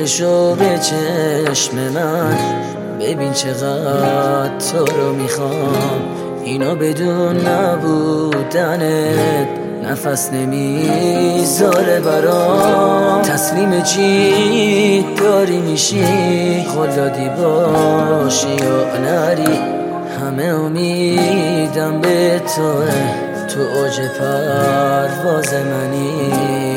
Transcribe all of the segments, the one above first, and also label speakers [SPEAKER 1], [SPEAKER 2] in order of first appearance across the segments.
[SPEAKER 1] بشو به چشم من، ببین چقدر تو رو میخوام. اینا بدون نبودنت نفس نمیذاره برام. تسلیم چی داری میشی، خوددادی باشی یا نری، همه امیدم به توه، تو اوج پرواز منی.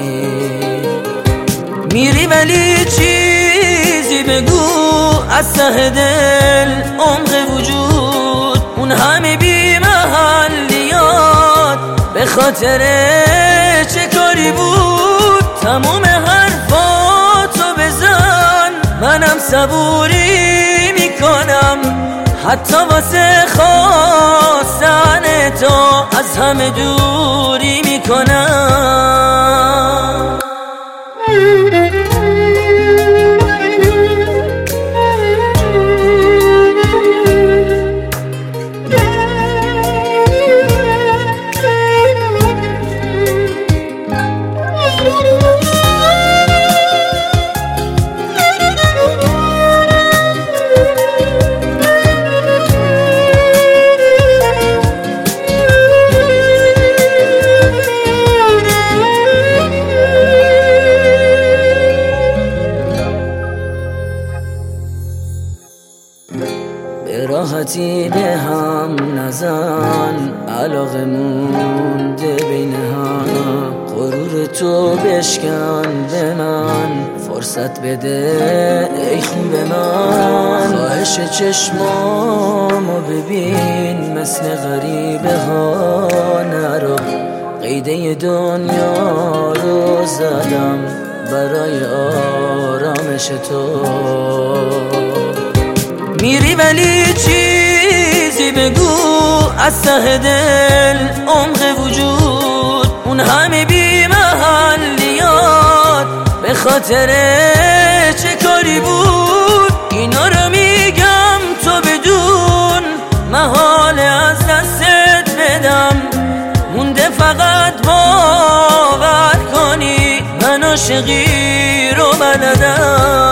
[SPEAKER 1] میری ولی چیزی بگو از ته دل، عمق وجود اون همه بی محلیات، به خاطر چه کاری بود تموم حرفاتو بزن. منم صبوری میکنم حتی واسه خواستن تو، از همه دوری میکنم. به راحتی به هم نزن، علاقه مونده بین هم. غرور تو بشکن به من، فرصت بده ای خون به من. خواهش چشمامو ببین، مثل غریبه ها نرو. قیده دنیا رو زدم برای آرامش تو. میری ولی چیزی بگو از ته دل، عمق وجود اون همه بی محلیات، به خاطر چه کاری بود اینا رو میگم تو بدون محال از دستت بدم. مونده فقط باور کنی من عاشقی رو بلدم.